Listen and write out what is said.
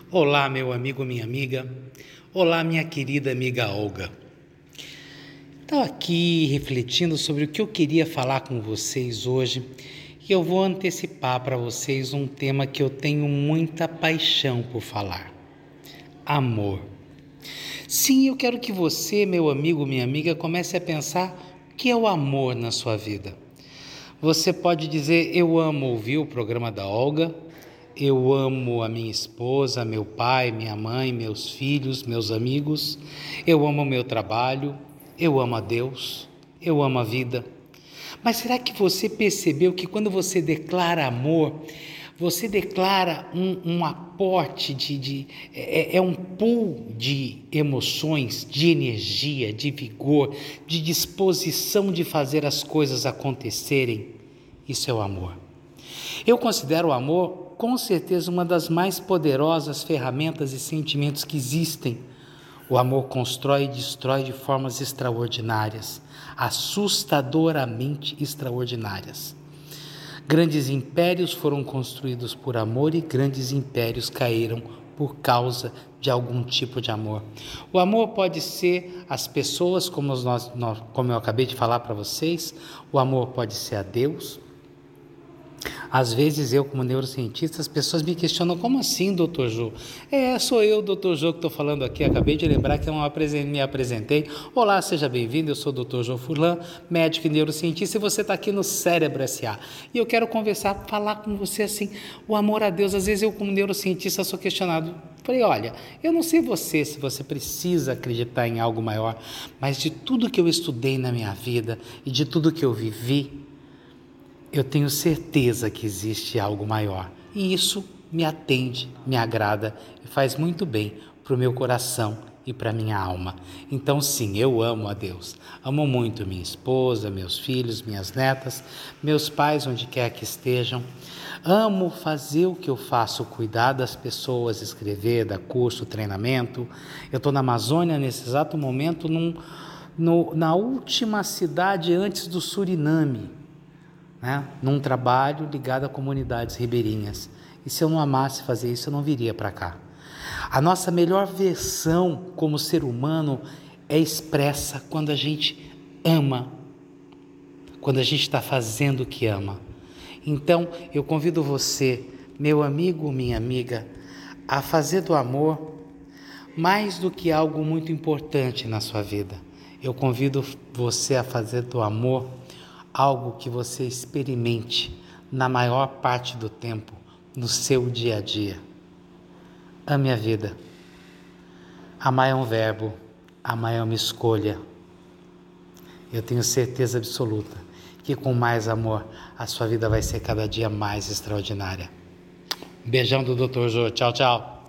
Olá, meu amigo, minha amiga. Olá, minha querida amiga Olga. Estou aqui refletindo sobre o que eu queria falar com vocês hoje e eu vou antecipar para vocês um tema que eu tenho muita paixão por falar: amor. Sim, eu quero que você, meu amigo, minha amiga, comece a pensar o que é o amor na sua vida. Você pode dizer: eu amo ouvir o programa da Olga, eu amo a minha esposa, meu pai, minha mãe, meus filhos, meus amigos, eu amo o meu trabalho, eu amo a Deus, eu amo a vida. Mas será que você percebeu que quando você declara amor, você declara um aporte é um pool de emoções, de energia, de vigor, de disposição de fazer as coisas acontecerem? Isso é o amor. Eu considero o amor, com certeza, uma das mais poderosas ferramentas e sentimentos que existem. O amor constrói e destrói de formas extraordinárias, assustadoramente extraordinárias. Grandes impérios foram construídos por amor e grandes impérios caíram por causa de algum tipo de amor. O amor pode ser as pessoas, como eu acabei de falar para vocês. O amor pode ser a Deus. Às vezes eu, como neurocientista, as pessoas me questionam: como assim, doutor Jô? Sou eu, doutor Jô, que estou falando aqui. Acabei de lembrar que eu me apresentei. Olá, seja bem-vindo, eu sou o doutor Jô Furlan, médico e neurocientista, e você está aqui no Cérebro S.A. E eu quero conversar, falar com você assim, o amor a Deus. Às vezes eu, como neurocientista, sou questionado. Falei: olha, eu não sei se você precisa acreditar em algo maior, mas de tudo que eu estudei na minha vida e de tudo que eu vivi, eu tenho certeza que existe algo maior, e isso me atende, me agrada e faz muito bem para o meu coração e para a minha alma. Então sim, eu amo a Deus, amo muito minha esposa, meus filhos, minhas netas, meus pais onde quer que estejam. Amo fazer o que eu faço, cuidar das pessoas, escrever, dar curso, treinamento. Eu estou na Amazônia nesse exato momento, na última cidade antes do Suriname, num trabalho ligado a comunidades ribeirinhas. E se eu não amasse fazer isso, eu não viria para cá. A nossa melhor versão como ser humano é expressa quando a gente ama, quando a gente está fazendo o que ama. Então, eu convido você, meu amigo, minha amiga, a fazer do amor mais do que algo muito importante na sua vida. Eu convido você a fazer do amor algo que você experimente na maior parte do tempo, no seu dia a dia. Ame a vida. Amar é um verbo, amar é uma escolha. Eu tenho certeza absoluta que com mais amor, a sua vida vai ser cada dia mais extraordinária. Beijão do Dr. Jô. Tchau, tchau.